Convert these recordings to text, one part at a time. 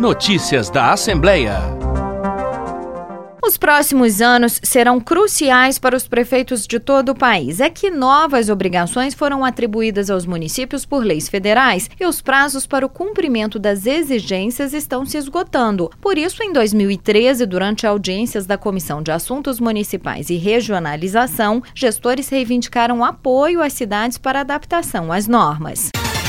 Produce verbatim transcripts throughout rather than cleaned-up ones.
Notícias da Assembleia. Os próximos anos serão cruciais para os prefeitos de todo o país. É que novas obrigações foram atribuídas aos municípios por leis federais e os prazos para o cumprimento das exigências estão se esgotando. Por isso, em dois mil e treze, durante audiências da Comissão de Assuntos Municipais e Regionalização, gestores reivindicaram apoio às cidades para adaptação às normas.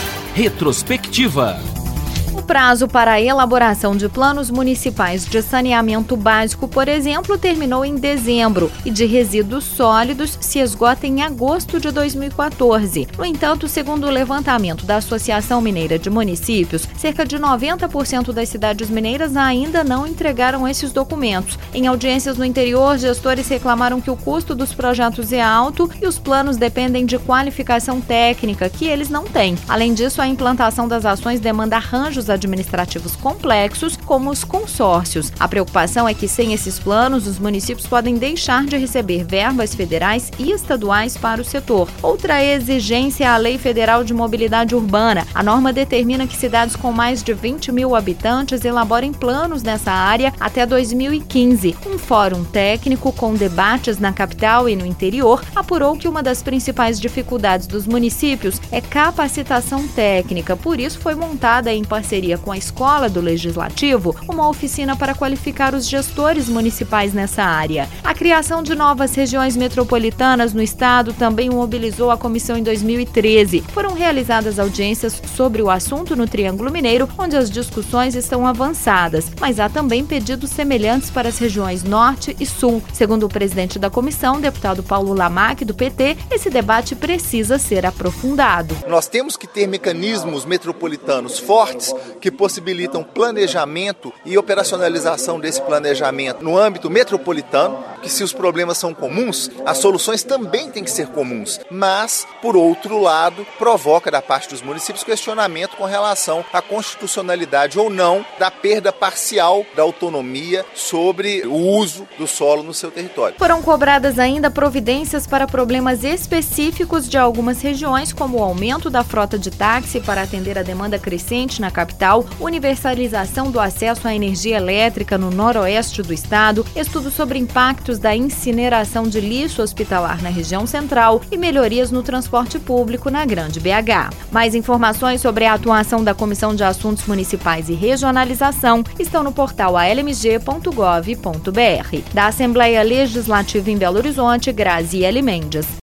Retrospectiva. O prazo para a elaboração de planos municipais de saneamento básico, por exemplo, terminou em dezembro e de resíduos sólidos se esgota em agosto de dois mil e quatorze. No entanto, segundo o levantamento da Associação Mineira de Municípios, cerca de noventa por cento das cidades mineiras ainda não entregaram esses documentos. Em audiências no interior, gestores reclamaram que o custo dos projetos é alto e os planos dependem de qualificação técnica, que eles não têm. Além disso, a implantação das ações demanda arranjos administrativos complexos, como os consórcios. A preocupação é que, sem esses planos, os municípios podem deixar de receber verbas federais e estaduais para o setor. Outra exigência é a Lei Federal de Mobilidade Urbana. A norma determina que cidades com mais de vinte mil habitantes elaborem planos nessa área até dois mil e quinze. Um fórum técnico com debates na capital e no interior apurou que uma das principais dificuldades dos municípios é capacitação técnica. Por isso, foi montada em parceria com a Escola do Legislativo uma oficina para qualificar os gestores municipais nessa área. A criação de novas regiões metropolitanas no estado também mobilizou a comissão em dois mil e treze. Foram realizadas audiências sobre o assunto no Triângulo Mineiro, onde as discussões estão avançadas, mas há também pedidos semelhantes para as regiões Norte e Sul. Segundo o presidente da comissão, deputado Paulo Lamac, do P T, esse debate precisa ser aprofundado. Nós temos que ter mecanismos metropolitanos fortes que possibilitam planejamento e operacionalização desse planejamento no âmbito metropolitano, que se os problemas são comuns, as soluções também têm que ser comuns, mas, por outro lado, provoca da parte dos municípios questionamento com relação à constitucionalidade ou não da perda parcial da autonomia sobre o uso do solo no seu território. Foram cobradas ainda providências para problemas específicos de algumas regiões, como o aumento da frota de táxi para atender a demanda crescente na capital, universalização do acesso à energia elétrica no noroeste do estado, estudos sobre impactos da incineração de lixo hospitalar na região central e melhorias no transporte público na Grande B H. Mais informações sobre a atuação da Comissão de Assuntos Municipais e Regionalização estão no portal a l m g ponto gov ponto b r. Da Assembleia Legislativa em Belo Horizonte, Graziele Mendes.